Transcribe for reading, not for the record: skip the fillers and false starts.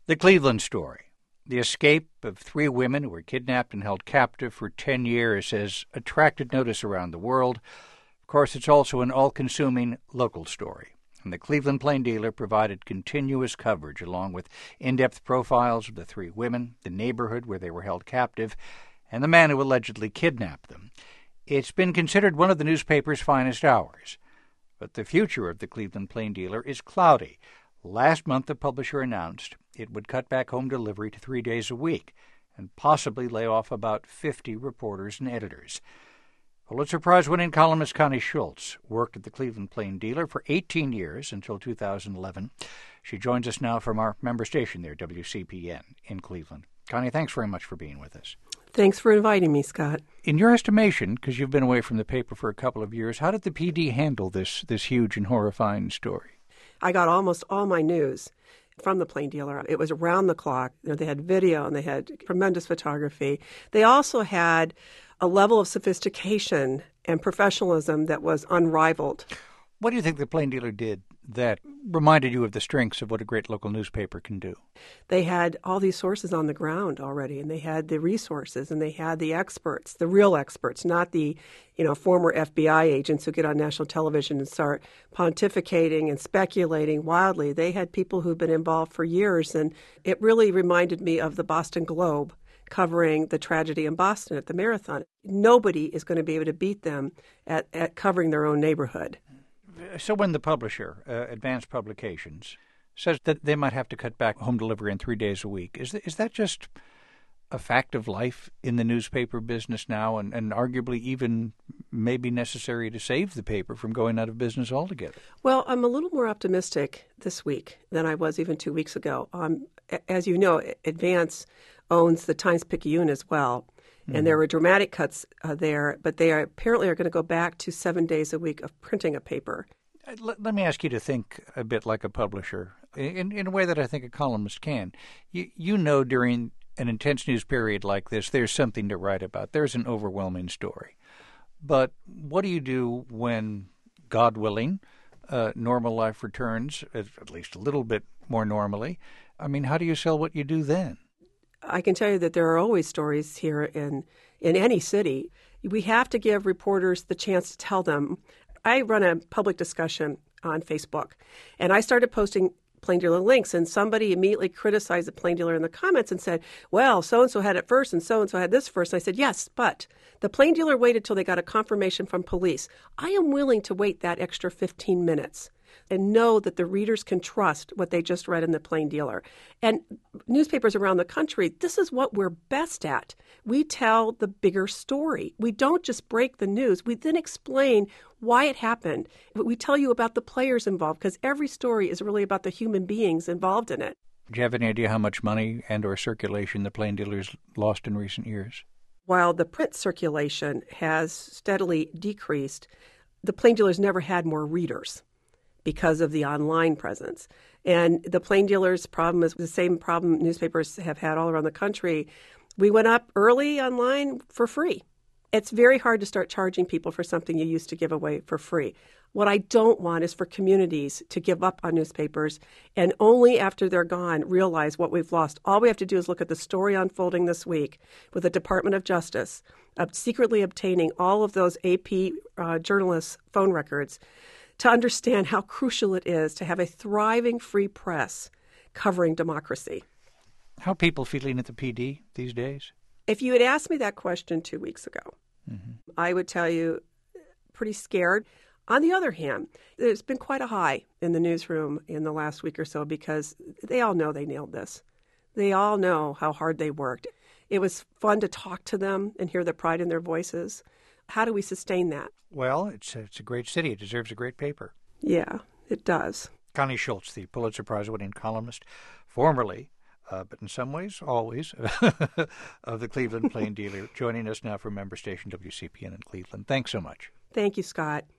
The Cleveland story. The escape of 3 women who were kidnapped and held captive for 10 years has attracted notice around the world. Of course, it's also an all-consuming local story. And the Cleveland Plain Dealer provided continuous coverage along with in-depth profiles of the 3 women, the neighborhood where they were held captive, and the man who allegedly kidnapped them. It's been considered one of the newspaper's finest hours. But the future of the Cleveland Plain Dealer is cloudy. Last month, the publisher announced it would cut back home delivery to 3 days a week and possibly lay off about 50 reporters and editors. Pulitzer Prize-winning columnist Connie Schultz worked at the Cleveland Plain Dealer for 18 years until 2011. She joins us now from our member station there, WCPN, in Cleveland. Connie, thanks very much for being with us. Thanks for inviting me, Scott. In your estimation, because you've been away from the paper for a couple of years, how did the PD handle this huge and horrifying story? I got almost all my news from the Plain Dealer. It was around the clock. They had video and they had tremendous photography. They also had a level of sophistication and professionalism that was unrivaled. What do you think the Plain Dealer did that reminded you of the strengths of what a great local newspaper can do? They had all these sources on the ground already, and they had the resources, and they had the experts, the real experts, not the former FBI agents who get on national television and start pontificating and speculating wildly. They had people who've been involved for years, and it really reminded me of the Boston Globe covering the tragedy in Boston at the marathon. Nobody is going to be able to beat them at covering their own neighborhood. So when the publisher, Advanced Publications, says that they might have to cut back home delivery in 3 days a week, is that just a fact of life in the newspaper business now and arguably even maybe necessary to save the paper from going out of business altogether? Well, I'm a little more optimistic this week than I was even 2 weeks ago. As you know, Advance owns the Times-Picayune as well. And there were dramatic cuts there, but they apparently are going to go back to 7 days a week of printing a paper. Let me ask you to think a bit like a publisher, in a way that I think a columnist can. You know during an intense news period like this, there's something to write about. There's an overwhelming story. But what do you do when, God willing, normal life returns, at least a little bit more normally? I mean, how do you sell what you do then? I can tell you that there are always stories here in any city. We have to give reporters the chance to tell them. I run a public discussion on Facebook, and I started posting Plain Dealer links, and somebody immediately criticized the Plain Dealer in the comments and said, well, so-and-so had it first, and so-and-so had this first. And I said, yes, but the Plain Dealer waited till they got a confirmation from police. I am willing to wait that extra 15 minutes and know that the readers can trust what they just read in the Plain Dealer. And newspapers around the country, this is what we're best at. We tell the bigger story. We don't just break the news. We then explain why it happened. We tell you about the players involved, because every story is really about the human beings involved in it. Do you have any idea how much money and or circulation the Plain Dealer's lost in recent years? While the print circulation has steadily decreased, the Plain Dealer's never had more readers because of the online presence. And the Plain Dealer's problem is the same problem newspapers have had all around the country. We went up early online for free. It's very hard to start charging people for something you used to give away for free. What I don't want is for communities to give up on newspapers and only after they're gone realize what we've lost. All we have to do is look at the story unfolding this week with the Department of Justice secretly obtaining all of those AP journalists' phone records to understand how crucial it is to have a thriving free press covering democracy. How are people feeling at the PD these days? If you had asked me that question 2 weeks ago, I would tell you pretty scared. On the other hand, there's been quite a high in the newsroom in the last week or so because they all know they nailed this. They all know how hard they worked. It was fun to talk to them and hear the pride in their voices. How do we sustain that? Well, it's a great city. It deserves a great paper. Yeah, it does. Connie Schultz, the Pulitzer Prize-winning columnist, formerly, but in some ways always, of the Cleveland Plain Dealer, joining us now from member station WCPN in Cleveland. Thanks so much. Thank you, Scott.